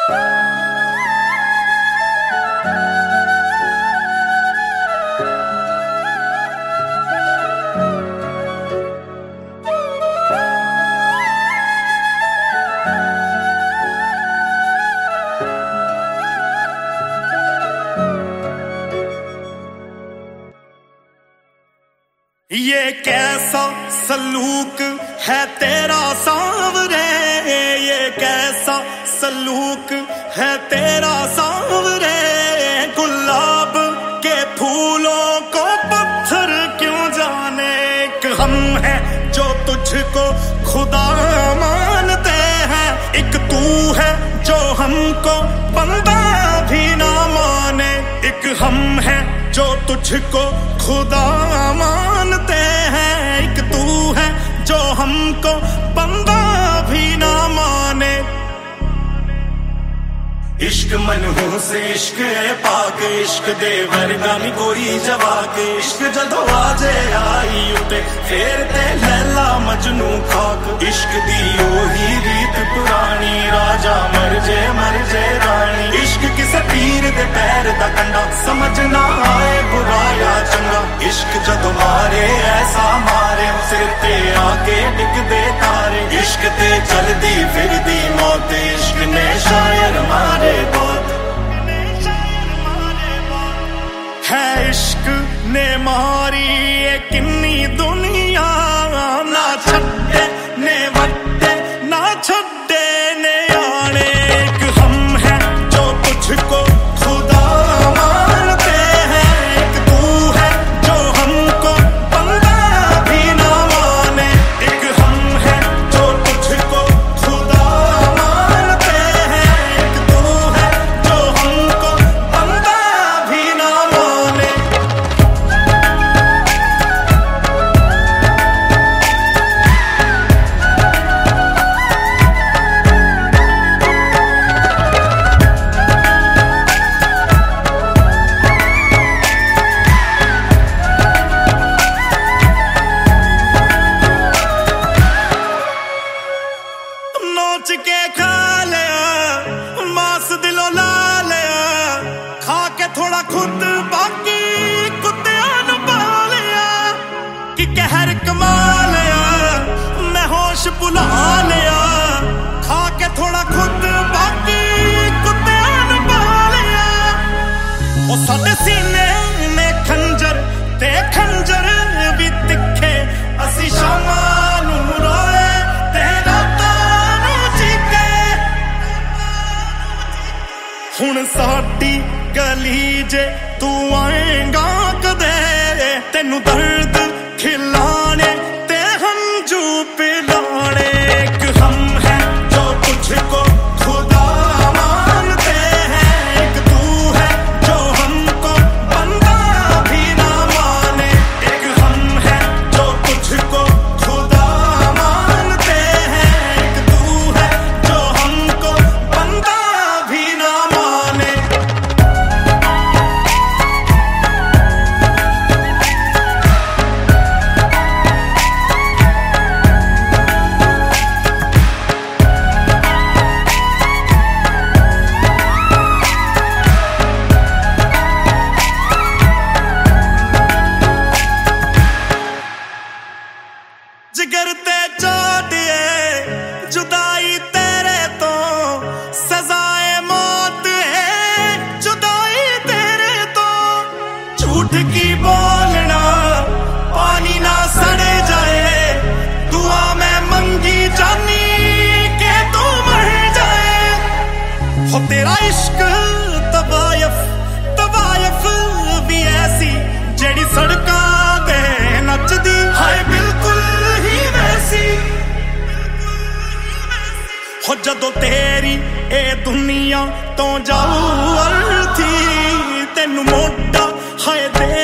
ये कैसा सलूक है तेरा सांवरे, ये कैसा सलूक है तेरा सांवरे। गुलाब के फूलों को पत्थर क्यों जाने, एक हम हैं जो तुझको खुदा मानते हैं, एक तू है जो हमको बंदा भी ना माने। एक हम हैं जो तुझको खुदा मानते हैं, एक तू है जो हमको बंदा भी ना माने। इश्क मनहूस इश्क है पाक, इश्क दे वर्गा नी कोई जवाक। इश्क जदों आजे आई उते फेर ते लैला मजनू खाक। इश्क दी ओही रीत पुरानी, राजा मर जे रानी। इश्क किसे पीर दे पैर दा कंडा, समझ ना आए बुरा या चंगा। इश्क जदों मारे ऐसा मारे, सिर ते आके टिक दे तारे। इश्क ते चलदी फिरदी मौत, इश्क ने शायर मारे बहुत है। इश्क ने मारी ये किन्नी दुनिया, ना छड्डे ने वड्डे ना छड्डे ने आने। एक हम हैं जो तुझको खुदा मानते हैं, एक तू है जो हमको बंदा भी ना माने। एक हम हैं जो तुझको खुदा मानते हैं, एक तू है जो हमको बंदा भी ना माने। नोच के खा लिया मांस दिलों ला लिया, खा के थोड़ा खुद बाकी कुत्तियां नु पा लिया। कि कहर कमा लिया मैं होश भुला लिया, खा के थोड़ा खुद बाकी कुत्तियां नु पा लिया। ओ साडे सीने ने खंजर ते खंजर भी तिखे, असी शामां नू रोए ते रातां नू चीके। हुण साडी गली जे तू आएगा कदे, तेनू दर्द खिलाने ते हंजू पिलाने। एक हम हैं जो तुझको खुदा मानते हैं, एक तू है जो हमको बंदा भी ना माने। एक हम हैं जो तुझको खुदा मानते हैं, एक तू है जो हमको बंदा भी ना माने। जिगर ते चोटिए जुदाई तेरे तो, सजाए मौत है जुदाई तेरे तो। झूठ की बोलना पानी ना सड़े जाए, दुआ में मंगी जानी के तू मर जाए। हो तेरा इश्क तवायफ तवायफ भी ऐसी, जेड़ी सड़कां ते नचदी हाय बिल्कुल ही वैसी। हो जदों तेरी ए दुनिया तो जाऊ अर्थी, तेनू मोटा हाय दे